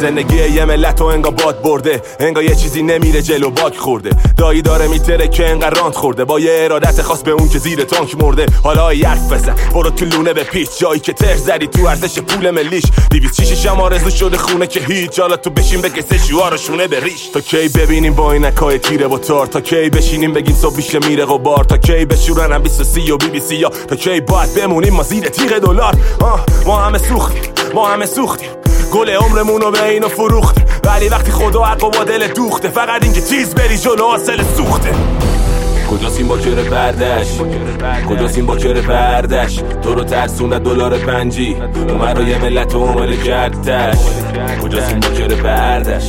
زندگی یه ملت و انگا باد برده، انگا یه چیزی نمیره جلو باک خورده. دایی داره میتره که انقدر رانت خورده، با یه ارادت خاص به اون که زیر تانک مرده. حالا حرف بزن برو تو لونه به پیچ، جایی که تر زدی تو ارزش پول ملیش. 206 هم آرزو شده خونه که هیچ، حالا تو بشین بکسه شوارشونه به ریش. تا کی ببینیم با اینکای تیره و تار، تا کی بشینیم بگیم صبح میشه میره غبار، تا کی بشورن هم 23 و BBC یا تا کی باید بمونیم ما زیر تیغ دلار. ما همه سوختیم گل عمرمونو به اینو فروختیم، ولی وقتی خدا حق و با دل دوخته، فقط این که تیز بری جلو حاصل سوخته. کجاست این باکر بردش، کجاست این باکر بردش، تو رو ترسونده دلار پنجی، اومد رو یه ملت و عمل کردش. کجاست این باکر بردش،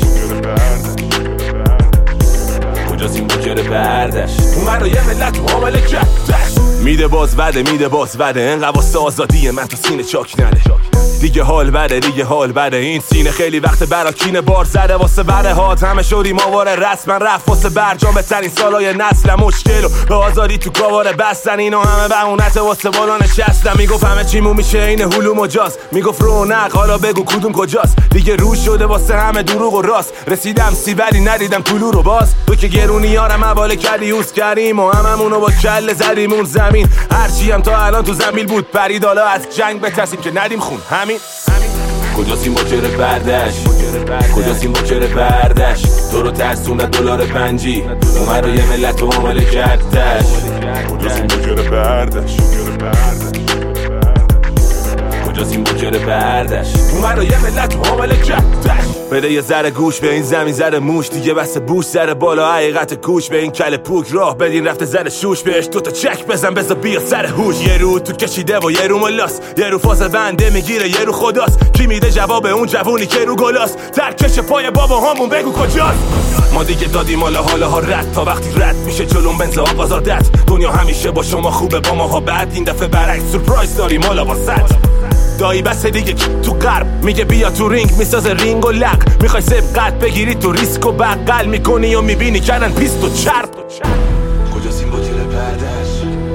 کجاست این باکر بردش، اومد رو یه ملت و عمل کردش. میده باز وده انقدر واسه آزادی من تو سینه چاک نده. دیگه حال بده این سینه خیلی وقت براکین بار زده. واسه بره هات همه شوریم آواره رسما رفت، واسه برجام بهترین سالای نسل مشکل و به آزادی تو کاواره بستن. اینو همه بهونته واسه بالا نشستم. میگفت همه چیمون میشه این هلو مجاز، میگفت رونق حالا بگو کدوم کجاست. دیگه روش شده واسه همه دروغ و راست، رسیدم سی ولی ندیدم طلوع رو باز. تو که گرونیارم حواله کردی اوس کردیم و هممونو با کله زدیمون زمین. هرچی هم تا الان تو زمین بود پرید، حالا از جنگ بترسیم که ندیم خون. همین کجاست این باکر بردش، کجاست این باکر بردش، تو رو ترسونده دلار پنجی، اومد رو یه ملت و عمل کردش. کجاست این باکر بردش، کجاست این باکر بردش، اومد رو یه ملت و عمل کردش. بده یه ذره گوش به این زمین ذره موش، دیگه بس بوش ذره بالا حقیقت کوش. به این کل پوک راه بدین رفته ذره شوش، بهش دوتا چک بزن بذار بیا سر هوش. یه رو تو کشیده و یه رو ملاست، یه رو فاز بنده میگیره یه رو خداست. کی میده جواب اون جوونی که رو گلاست، ترکش پای بابا همون بگو کجاست. ما دیگه دادیم حالا ها رد، تا وقتی رد میشه جلوم بنز آغاز عادت. دنیا همیشه با شما خوبه با ماها بد، این دفعه برعکس سورپرایز داریم حالا واسط. دایی بس دیگه تو غرب میگه بیا تو رینگ، میسازه رینگ و لق. میخوای سبقت بگیری تو ریسک و بغل میکنی و میبینی کردن پیست و چرب. کجاست این باکر بردش،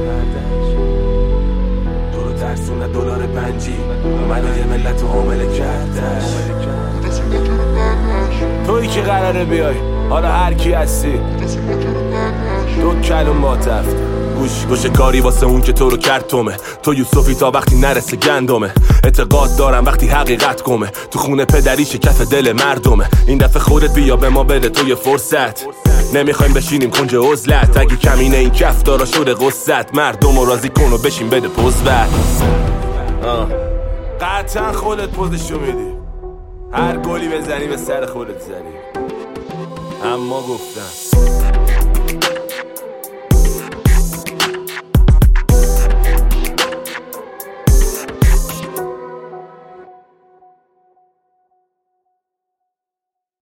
تو رو ترسونه دلار پنجی، اومد یه ملت و عامل کردش. تویی که قراره بیای حالا هر کی هستی، دو کلم با تفت گوش کاری واسه اون که تو رو کرد تومه. تو یوسفی تا وقتی نرسه گندمه، اعتقاد دارم وقتی حقیقت گمه. تو خونه پدریش کف دل مردمه. این دفعه خودت بیا به ما بده تو یه فرصت، نمیخوایم بشینیم کنج عزلت. اگه کمینه این کف دارا شده قصت، مردم رو راضی کن و بشین بده پوزبت. قطعا خودت پوزشو میدی، هر گلی بزنی به سر خودت زنی. اما گفتم